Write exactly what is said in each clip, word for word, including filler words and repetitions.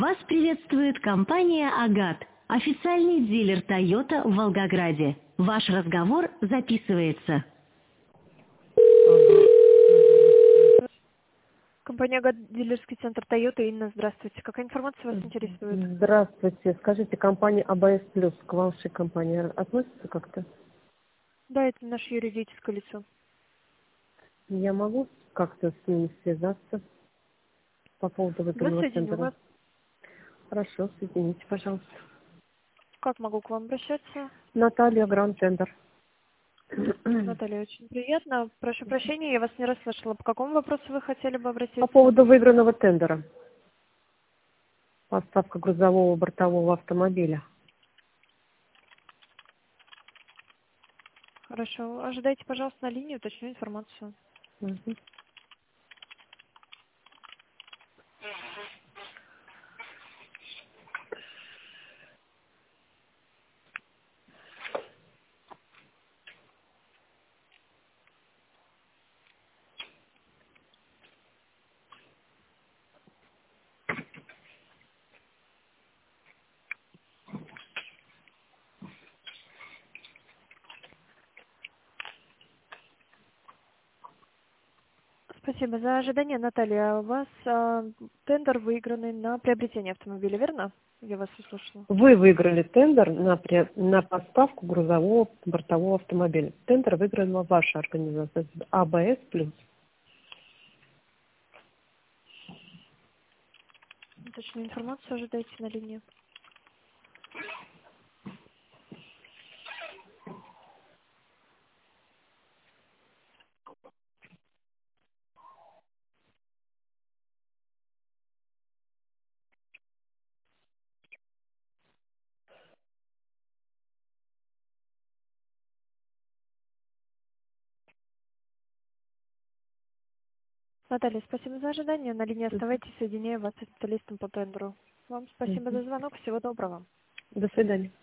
Вас приветствует компания «Агат», официальный дилер Toyota в Волгограде. Ваш разговор записывается. Компания «Агат», дилерский центр Toyota. Инна, здравствуйте. Какая информация вас интересует? Здравствуйте. Скажите, компания АБС Плюс к вашей компании относится как-то? Да, это наше юридическое лицо. Я могу как-то с ними связаться по поводу Давай выгодного соединю тендера? вас. Хорошо, соедините, пожалуйста. Как могу к вам обращаться? Наталья, Гранд Тендер. Наталья, очень приятно. Прошу прощения, я вас не расслышала. По какому вопросу вы хотели бы обратиться? По поводу выигранного тендера. Поставка грузового бортового автомобиля. Хорошо. Ожидайте, пожалуйста, на линии, уточню информацию. Мгм. Спасибо за ожидание, Наталья. У вас а, тендер выигранный на приобретение автомобиля, верно? Я вас услышала. Вы выиграли тендер на, при- на поставку грузового бортового автомобиля. Тендер выиграла ваша организация АБС Плюс. Уточню информацию, ожидайте на линии. Наталья, спасибо за ожидание. На линии оставайтесь, соединяю вас с специалистом по тендеру. Вам спасибо за звонок. Всего доброго. До свидания.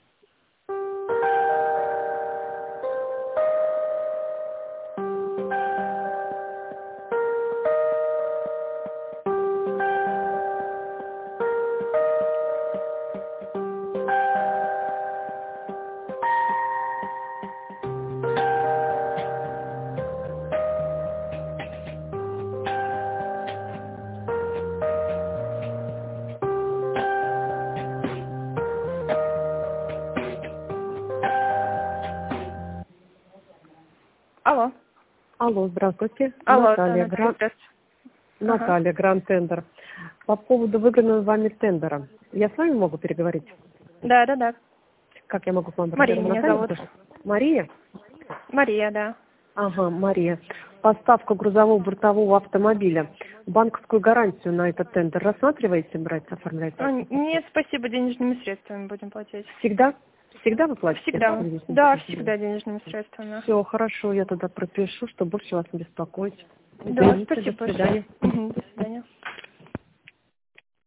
Алло. Алло, здравствуйте. Алло, Наталья, да, Гранд... здравствуйте. Наталья, Гранд Тендер. По поводу выигранного вами тендера. Я с вами могу переговорить? Да, да, да. Как я могу к вам Мария обратиться? меня Наталья, зовут. слышите? Мария? Мария, да. Ага, Мария. Поставка грузового бортового автомобиля. Банковскую гарантию на этот тендер рассматриваете брать, оформлять? А, Нет, спасибо, денежными средствами будем платить. Всегда? Всегда вы платите? Всегда. Да, всегда денежными средствами. Все, хорошо, я тогда пропишу, что больше вас не беспокоить. Да, Извините, спасибо до свидания. большое. Мгм, до свидания.